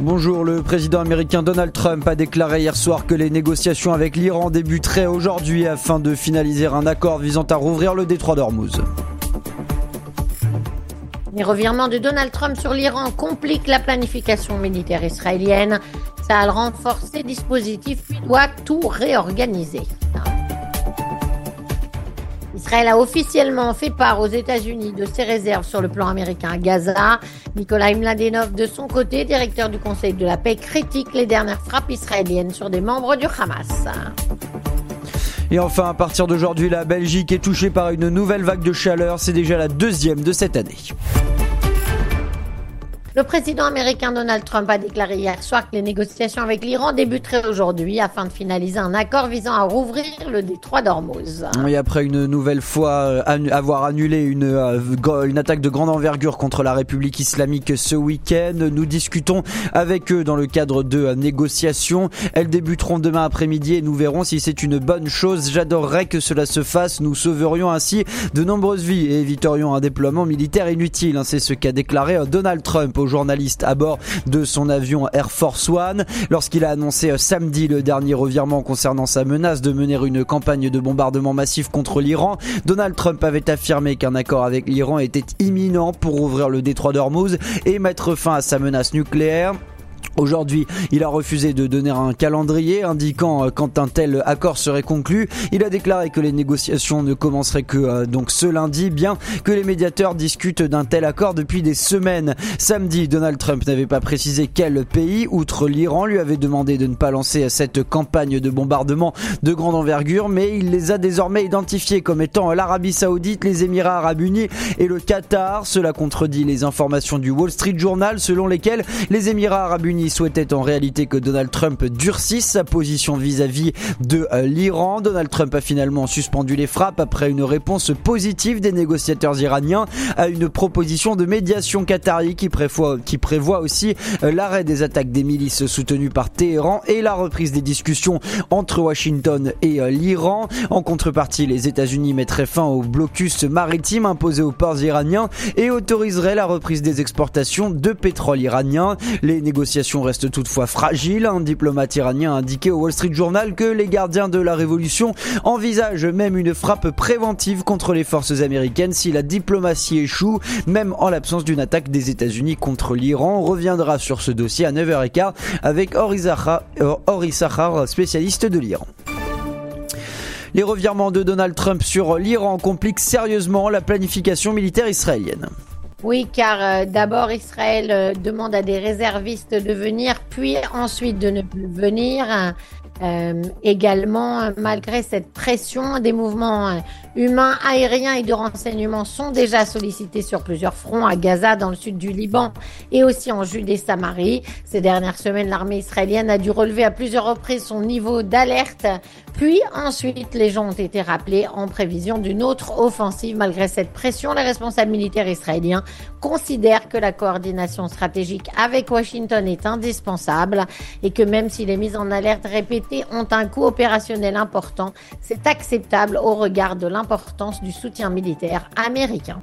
Bonjour, le président américain Donald Trump a déclaré hier soir que les négociations avec l'Iran débuteraient aujourd'hui afin de finaliser un accord visant à rouvrir le détroit d'Ormuz. Les revirements de Donald Trump sur l'Iran compliquent la planification militaire israélienne. Tsahal renforce ses dispositifs puis doit tout réorganiser. Israël a officiellement fait part aux États-Unis de ses réserves sur le plan américain à Gaza. Nikolai Mladenov, de son côté, directeur du Conseil de la paix, critique les dernières frappes israéliennes sur des membres du Hamas. Et enfin, à partir d'aujourd'hui, la Belgique est touchée par une nouvelle vague de chaleur. C'est déjà la deuxième de cette année. Le président américain Donald Trump a déclaré hier soir que les négociations avec l'Iran débuteraient aujourd'hui afin de finaliser un accord visant à rouvrir le détroit d'Ormuz. Et après une nouvelle fois avoir annulé une attaque de grande envergure contre la République islamique ce week-end, nous discutons avec eux dans le cadre de négociations. Elles débuteront demain après-midi et nous verrons si c'est une bonne chose. J'adorerais que cela se fasse. Nous sauverions ainsi de nombreuses vies et éviterions un déploiement militaire inutile. C'est ce qu'a déclaré Donald Trump aux journalistes à bord de son avion Air Force One lorsqu'il a annoncé samedi le dernier revirement concernant sa menace de mener une campagne de bombardement massif contre l'Iran. Donald Trump avait affirmé qu'un accord avec l'Iran était imminent pour ouvrir le détroit d'Ormuz et mettre fin à sa menace nucléaire. Aujourd'hui, il a refusé de donner un calendrier indiquant quand un tel accord serait conclu. Il a déclaré que les négociations ne commenceraient que donc ce lundi, bien que les médiateurs discutent d'un tel accord depuis des semaines. Samedi, Donald Trump n'avait pas précisé quel pays, outre l'Iran, lui avait demandé de ne pas lancer cette campagne de bombardement de grande envergure, mais il les a désormais identifiés comme étant l'Arabie Saoudite, les Émirats Arabes Unis et le Qatar. Cela contredit les informations du Wall Street Journal selon lesquelles les Émirats Arabes Unis souhaitait en réalité que Donald Trump durcisse sa position vis-à-vis de l'Iran. Donald Trump a finalement suspendu les frappes après une réponse positive des négociateurs iraniens à une proposition de médiation qatari qui prévoit aussi l'arrêt des attaques des milices soutenues par Téhéran et la reprise des discussions entre Washington et l'Iran. En contrepartie, les États-Unis mettraient fin au blocus maritime imposé aux ports iraniens et autoriseraient la reprise des exportations de pétrole iranien. Les négociations restent toutefois fragiles. Un diplomate iranien a indiqué au Wall Street Journal que les gardiens de la révolution envisagent même une frappe préventive contre les forces américaines si la diplomatie échoue, même en l'absence d'une attaque des États-Unis contre l'Iran. On reviendra sur ce dossier à 9h15 avec Ori Sachar, spécialiste de l'Iran. Les revirements de Donald Trump sur l'Iran compliquent sérieusement la planification militaire israélienne. Oui, car d'abord Israël demande à des réservistes de venir, puis ensuite de ne plus venir. Également, malgré cette pression, des mouvements humains, aériens et de renseignement sont déjà sollicités sur plusieurs fronts à Gaza, dans le sud du Liban et aussi en Judée-Samarie. Ces dernières semaines, l'armée israélienne a dû relever à plusieurs reprises son niveau d'alerte. Puis ensuite, les gens ont été rappelés en prévision d'une autre offensive. Malgré cette pression, les responsables militaires israéliens considèrent que la coordination stratégique avec Washington est indispensable et que même si les mises en alerte répétées ont un coût opérationnel important, c'est acceptable au regard de l'importance du soutien militaire américain.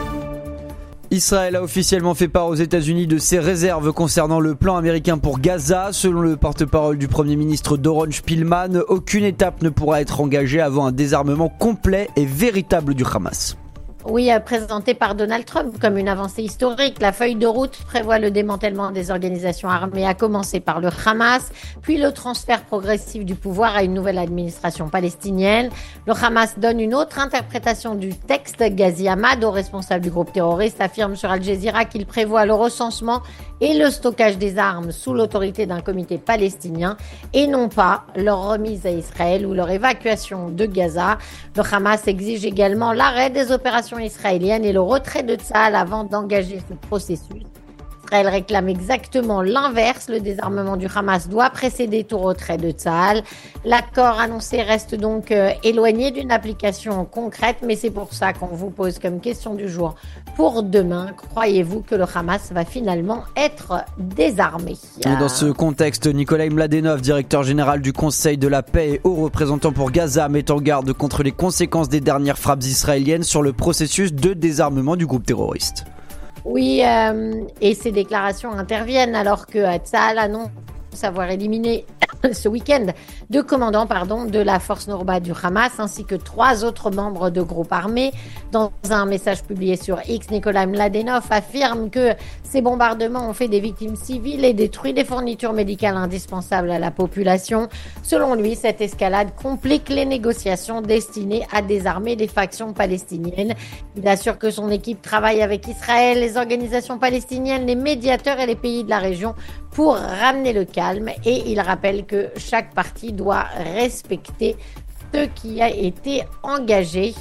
Israël a officiellement fait part aux États-Unis de ses réserves concernant le plan américain pour Gaza. Selon le porte-parole du Premier ministre Doron Spilman, aucune étape ne pourra être engagée avant un désarmement complet et véritable du Hamas. Oui, présenté par Donald Trump comme une avancée historique, la feuille de route prévoit le démantèlement des organisations armées, à commencer par le Hamas, puis le transfert progressif du pouvoir à une nouvelle administration palestinienne. Le Hamas donne une autre interprétation du texte. Ghazi Hamad, responsable du groupe terroriste, affirme sur Al Jazeera qu'il prévoit le recensement et le stockage des armes sous l'autorité d'un comité palestinien et non pas leur remise à Israël ou leur évacuation de Gaza. Le Hamas exige également l'arrêt des opérations israélienne et le retrait de Tsahal avant d'engager ce processus. Israël réclame exactement l'inverse. Le désarmement du Hamas doit précéder tout retrait de Tsahal. L'accord annoncé reste donc éloigné d'une application concrète, mais c'est pour ça qu'on vous pose comme question du jour pour demain. Croyez-vous que le Hamas va finalement être désarmé? Et dans ce contexte, Nikolai Mladenov, directeur général du Conseil de la paix et haut représentant pour Gaza, met en garde contre les conséquences des dernières frappes israéliennes sur le processus de désarmement du groupe terroriste. Oui, et ces déclarations interviennent alors que Tsahal annonce avoir éliminé ce week-end 2 commandants de la force Nourba du Hamas ainsi que 3 autres membres de groupes armés. Dans un message publié sur X, Nikolai Mladenov affirme que ces bombardements ont fait des victimes civiles et détruit des fournitures médicales indispensables à la population. Selon lui, cette escalade complique les négociations destinées à désarmer les factions palestiniennes. Il assure que son équipe travaille avec Israël, les organisations palestiniennes, les médiateurs et les pays de la région pour ramener le calme, et il rappelle que chaque partie doit respecter ce qui a été engagé.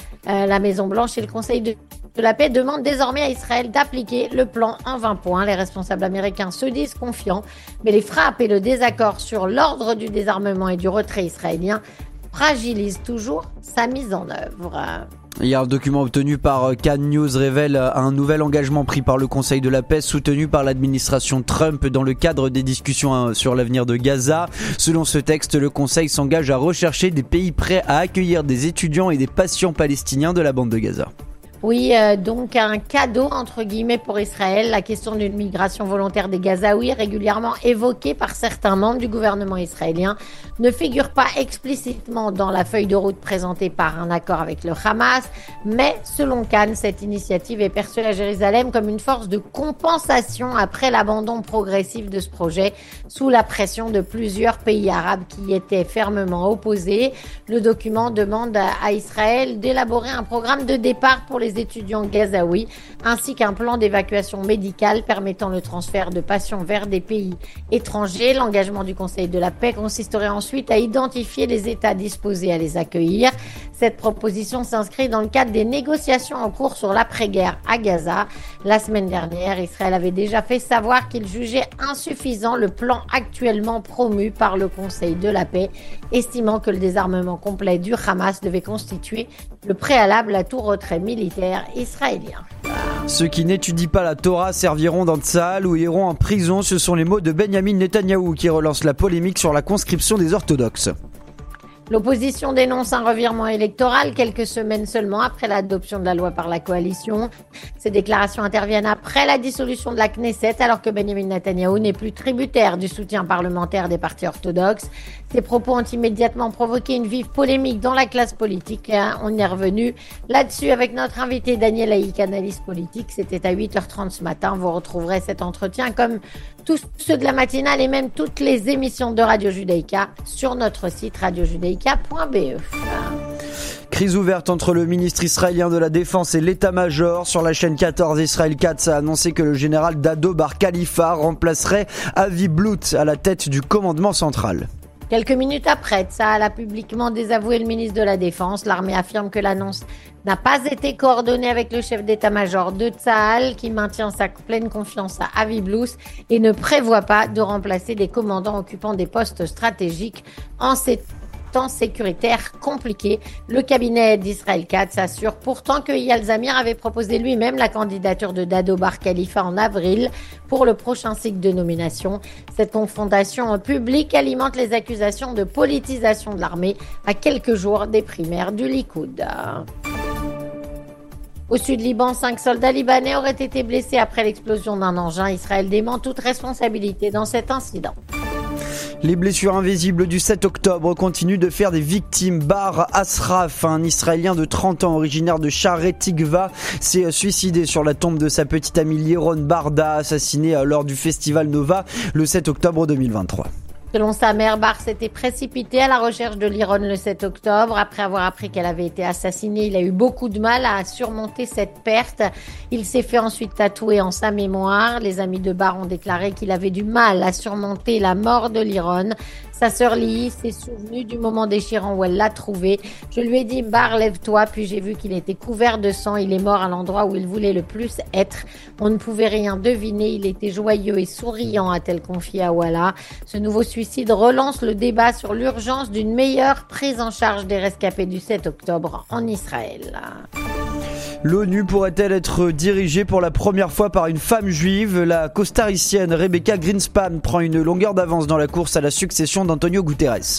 La Maison-Blanche et le Conseil de la paix demandent désormais à Israël d'appliquer le plan en 20 points. Les responsables américains se disent confiants, mais les frappes et le désaccord sur l'ordre du désarmement et du retrait israélien fragilisent toujours sa mise en œuvre. Hier, un document obtenu par Cannes News révèle un nouvel engagement pris par le Conseil de la paix soutenu par l'administration Trump dans le cadre des discussions sur l'avenir de Gaza. Selon ce texte, le Conseil s'engage à rechercher des pays prêts à accueillir des étudiants et des patients palestiniens de la bande de Gaza. Oui, donc un cadeau entre guillemets pour Israël. La question d'une migration volontaire des Gazaouis, régulièrement évoquée par certains membres du gouvernement israélien, ne figure pas explicitement dans la feuille de route présentée par un accord avec le Hamas, mais selon Cannes, cette initiative est perçue à Jérusalem comme une force de compensation après l'abandon progressif de ce projet sous la pression de plusieurs pays arabes qui y étaient fermement opposés. Le document demande à Israël d'élaborer un programme de départ pour les étudiants gazaouis, ainsi qu'un plan d'évacuation médicale permettant le transfert de patients vers des pays étrangers. L'engagement du Conseil de la paix consisterait ensuite à identifier les États disposés à les accueillir. Cette proposition s'inscrit dans le cadre des négociations en cours sur l'après-guerre à Gaza. La semaine dernière, Israël avait déjà fait savoir qu'il jugeait insuffisant le plan actuellement promu par le Conseil de la paix, estimant que le désarmement complet du Hamas devait constituer le préalable à tout retrait militaire israélien. Ceux qui n'étudient pas la Torah serviront dans Tsahal ou iront en prison. Ce sont les mots de Benyamin Netanyahou qui relance la polémique sur la conscription des orthodoxes. L'opposition dénonce un revirement électoral quelques semaines seulement après l'adoption de la loi par la coalition. Ces déclarations interviennent après la dissolution de la Knesset, alors que Benjamin Netanyahou n'est plus tributaire du soutien parlementaire des partis orthodoxes. Ces propos ont immédiatement provoqué une vive polémique dans la classe politique. On y est revenu là-dessus avec notre invité Daniel Haïk, analyste politique. C'était à 8h30 ce matin. Vous retrouverez cet entretien comme tous ceux de la matinale et même toutes les émissions de Radio Judaïka sur notre site radiojudaïka.be. Crise ouverte entre le ministre israélien de la Défense et l'état-major. Sur la chaîne 14, Israël Katz a annoncé que le général Dado Bar Khalifa remplacerait Avi Blut à la tête du commandement central. Quelques minutes après, Tsahal a publiquement désavoué le ministre de la Défense. L'armée affirme que l'annonce n'a pas été coordonnée avec le chef d'état-major de Tsahal, qui maintient sa pleine confiance à Avi Blut et ne prévoit pas de remplacer des commandants occupant des postes stratégiques en ces temps sécuritaires compliqués. Le cabinet d'Israël Katz assure pourtant que Eyal Zamir avait proposé lui-même la candidature de Dado Bar Khalifa en avril pour le prochain cycle de nomination. Cette confrontation publique alimente les accusations de politisation de l'armée à quelques jours des primaires du Likoud. Au sud Liban, 5 soldats libanais auraient été blessés après l'explosion d'un engin. Israël dément toute responsabilité dans cet incident. Les blessures invisibles du 7 octobre continuent de faire des victimes. Bar Asraf, un Israélien de 30 ans originaire de Sharet Tikva, s'est suicidé sur la tombe de sa petite amie Liron Barda, assassinée lors du festival Nova le 7 octobre 2023. Selon sa mère, Bar s'était précipité à la recherche de Liron le 7 octobre. Après avoir appris qu'elle avait été assassinée, il a eu beaucoup de mal à surmonter cette perte. Il s'est fait ensuite tatouer en sa mémoire. Les amis de Bar ont déclaré qu'il avait du mal à surmonter la mort de Liron. Sa sœur Lee s'est souvenue du moment déchirant où elle l'a trouvé. Je lui ai dit, Bar, lève-toi, puis j'ai vu qu'il était couvert de sang. Il est mort à l'endroit où il voulait le plus être. On ne pouvait rien deviner. Il était joyeux et souriant, a-t-elle confié à Walla. Ce nouveau suicide relance le débat sur l'urgence d'une meilleure prise en charge des rescapés du 7 octobre en Israël. L'ONU pourrait-elle être dirigée pour la première fois par une femme juive? La costaricienne Rebecca Greenspan prend une longueur d'avance dans la course à la succession d'Antonio Guterres.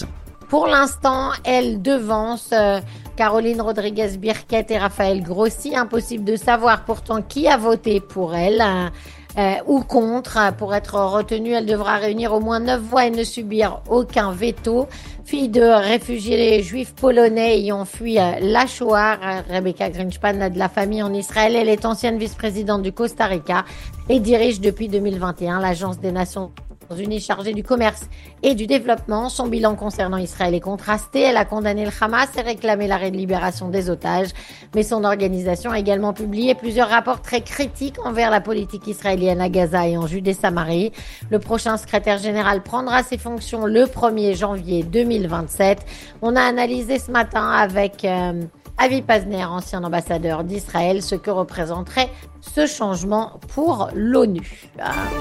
Pour l'instant, elle devance Caroline Rodriguez-Birquet et Raphaël Grossi. Impossible de savoir pourtant qui a voté pour elle ou contre. Pour être retenue, elle devra réunir au moins 9 voix et ne subir aucun veto. Fille de réfugiés juifs polonais ayant fui la Shoah, Rebecca Grinspan a de la famille en Israël. Elle est ancienne vice-présidente du Costa Rica et dirige depuis 2021 l'Agence des Nations Unies chargée du commerce et du développement. Son bilan concernant Israël est contrasté. Elle a condamné le Hamas et réclamé la libération des otages. Mais son organisation a également publié plusieurs rapports très critiques envers la politique israélienne à Gaza et en Judée-Samarie. Le prochain secrétaire général prendra ses fonctions le 1er janvier 2027. On a analysé ce matin avec Avi Pazner, ancien ambassadeur d'Israël, ce que représenterait ce changement pour l'ONU.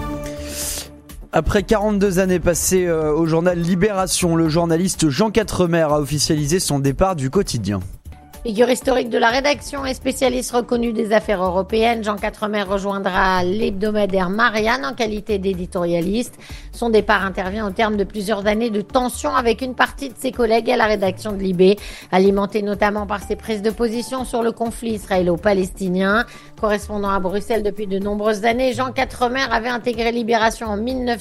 Après 42 années passées au journal Libération, le journaliste Jean Quatremer a officialisé son départ du quotidien. Figure historique de la rédaction et spécialiste reconnu des affaires européennes, Jean Quatremer rejoindra l'hebdomadaire Marianne en qualité d'éditorialiste. Son départ intervient au terme de plusieurs années de tensions avec une partie de ses collègues à la rédaction de Libé, alimentée notamment par ses prises de position sur le conflit israélo-palestinien. Correspondant à Bruxelles depuis de nombreuses années, Jean Quatremer avait intégré Libération en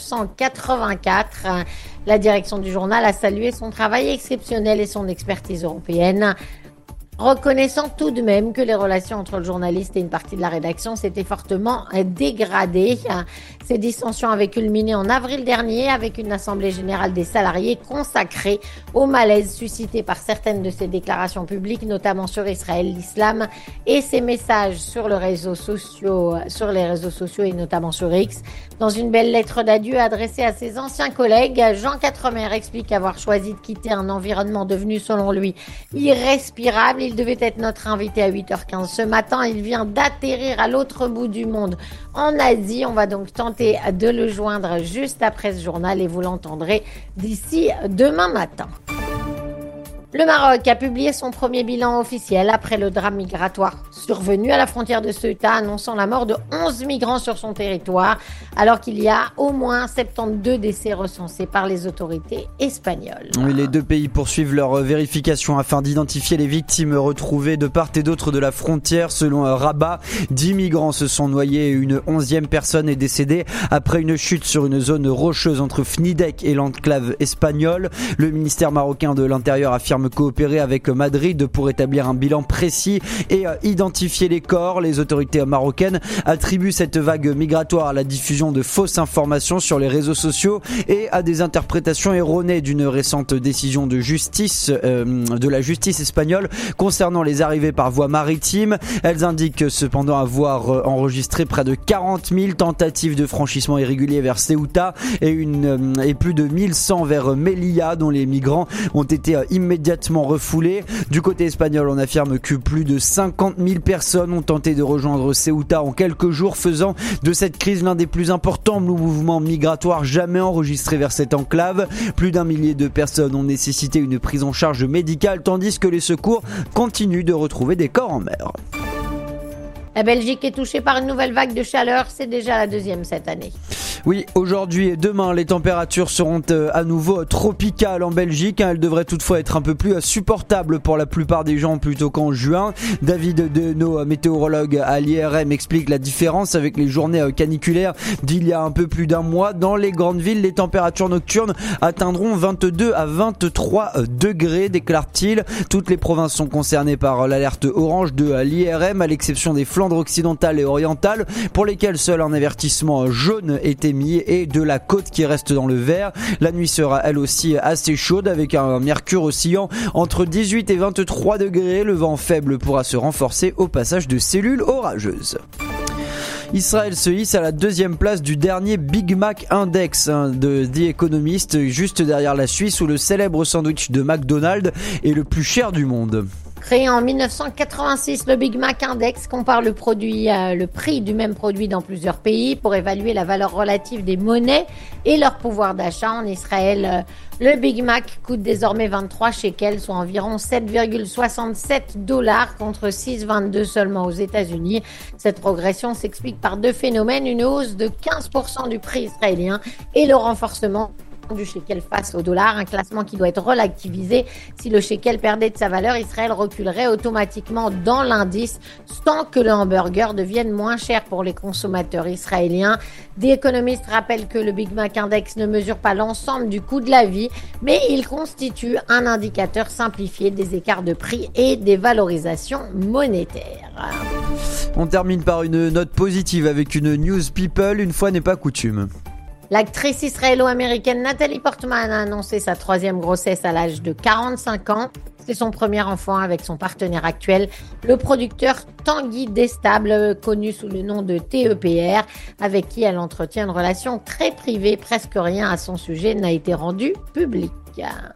1984. La direction du journal a salué son travail exceptionnel et son expertise européenne, reconnaissant tout de même que les relations entre le journaliste et une partie de la rédaction s'étaient fortement dégradées. Ces dissensions avaient culminé en avril dernier avec une assemblée générale des salariés consacrée au malaise suscité par certaines de ses déclarations publiques, notamment sur Israël, l'islam et ses messages sur les réseaux sociaux et notamment sur X. Dans une belle lettre d'adieu adressée à ses anciens collègues, Jean Quatremer explique avoir choisi de quitter un environnement devenu, selon lui, irrespirable. Il devait être notre invité à 8h15 ce matin. Il vient d'atterrir à l'autre bout du monde, en Asie. On va donc tenter de le joindre juste après ce journal et vous l'entendrez d'ici demain matin. Le Maroc a publié son premier bilan officiel après le drame migratoire survenu à la frontière de Ceuta, annonçant la mort de 11 migrants sur son territoire, alors qu'il y a au moins 72 décès recensés par les autorités espagnoles. Oui, les deux pays poursuivent leur vérification afin d'identifier les victimes retrouvées de part et d'autre de la frontière. Selon Rabat, 10 migrants se sont noyés et une 11e personne est décédée après une chute sur une zone rocheuse entre Fnidek et l'enclave espagnole. Le ministère marocain de l'Intérieur affirme coopérer avec Madrid pour établir un bilan précis et identifier les corps. Les autorités marocaines attribuent cette vague migratoire à la diffusion de fausses informations sur les réseaux sociaux et à des interprétations erronées d'une récente décision de justice, de la justice espagnole concernant les arrivées par voie maritime. Elles indiquent cependant avoir enregistré près de 40 000 tentatives de franchissement irrégulier vers Ceuta et plus de 1100 vers Melilla, dont les migrants ont été immédiatement refoulés. Du côté espagnol, on affirme que plus de 50 000 personnes ont tenté de rejoindre Ceuta en quelques jours, faisant de cette crise l'un des plus importants mouvements migratoires jamais enregistrés vers cette enclave. Plus d'1 millier de personnes ont nécessité une prise en charge médicale, tandis que les secours continuent de retrouver des corps en mer. La Belgique est touchée par une nouvelle vague de chaleur, c'est déjà la deuxième cette année. Oui, aujourd'hui et demain, les températures seront à nouveau tropicales en Belgique. Elles devraient toutefois être un peu plus supportables pour la plupart des gens plutôt qu'en juin. David de nos météorologues à l'IRM explique la différence avec les journées caniculaires d'il y a un peu plus d'un mois. Dans les grandes villes, les températures nocturnes atteindront 22 à 23 degrés, déclare-t-il. Toutes les provinces sont concernées par l'alerte orange de l'IRM, à l'exception des Flandres occidentales et orientales, pour lesquelles seul un avertissement jaune est émis, et de la côte qui reste dans le vert. La nuit sera elle aussi assez chaude avec un mercure oscillant entre 18 et 23 degrés. Le vent faible pourra se renforcer au passage de cellules orageuses. Israël se hisse à la deuxième place du dernier Big Mac Index de The Economist, juste derrière la Suisse où le célèbre sandwich de McDonald's est le plus cher du monde. Créé en 1986, le Big Mac Index compare le prix du même produit dans plusieurs pays pour évaluer la valeur relative des monnaies et leur pouvoir d'achat. En Israël, le Big Mac coûte désormais 23 shekels, soit environ 7,67 $ contre 6,22 seulement aux États-Unis. Cette progression s'explique par deux phénomènes, une hausse de 15% du prix israélien et le renforcement du shekel face au dollar, un classement qui doit être relativisé. Si le shekel perdait de sa valeur, Israël reculerait automatiquement dans l'indice sans que le hamburger devienne moins cher pour les consommateurs israéliens. Des économistes rappellent que le Big Mac Index ne mesure pas l'ensemble du coût de la vie, mais il constitue un indicateur simplifié des écarts de prix et des valorisations monétaires. On termine par une note positive avec une news people, une fois n'est pas coutume. L'actrice israélo-américaine Nathalie Portman a annoncé sa 3e grossesse à l'âge de 45 ans. C'est son premier enfant avec son partenaire actuel, le producteur Tanguy Destable, connu sous le nom de TEPR, avec qui elle entretient une relation très privée. Presque rien à son sujet n'a été rendu public.